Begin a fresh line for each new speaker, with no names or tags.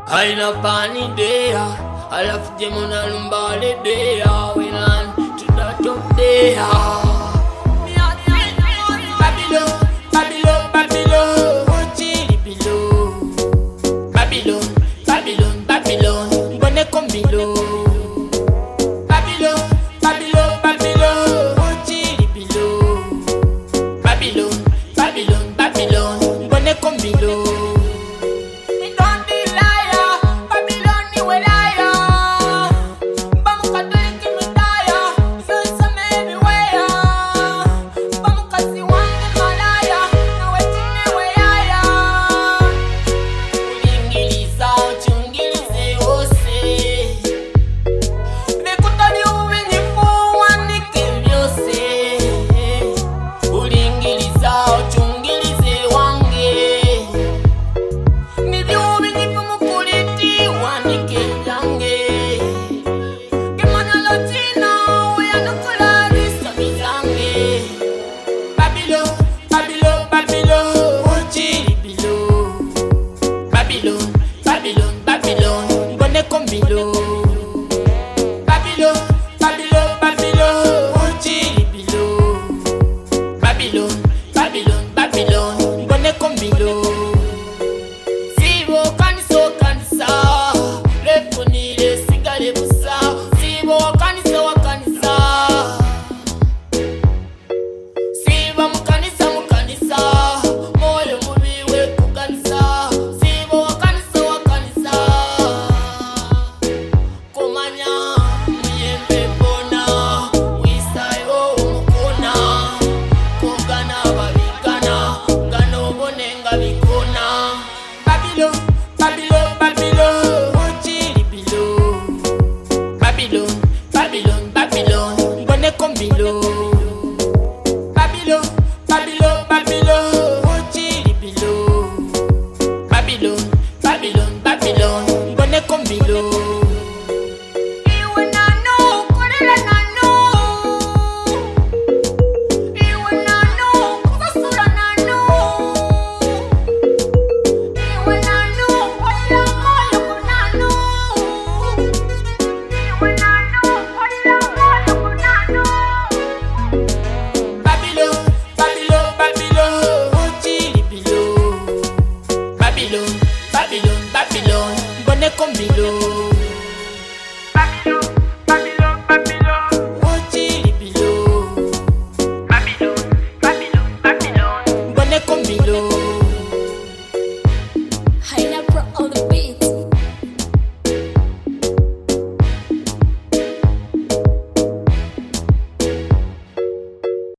Aina pani dea, alafu demona lumbale dea, we land to the top dea. Babylon, Babylon, Babylon, oh chili below. Babylon, Babylon, Babylon, bonne comme below. Babylon, Babylon, Babylon, oh chili below. Babylon, Babylon, Babylon, bonne comme below. Babylon, Babylon, bonne comme below. Babylon, Babylon, Babylon, oh chili below. Babylon, Babylon, Babylon, bonne comme below. Si vous canissez, canissa, le poni, le cigare, le boussa. Si vous canissez, canissa. Si vous canissez, canissa, moi le mouli, ouais, pour canissa. Babylon, Babylon, Babylon, oh chili below. Babylon, Babylon, Babylon, bonne comme below. Babylon, Babylon, Babylon, oh chili below. Babylon, Babylon, Babylon, bonne comme below. Babylon, Babylon, bonne comme below.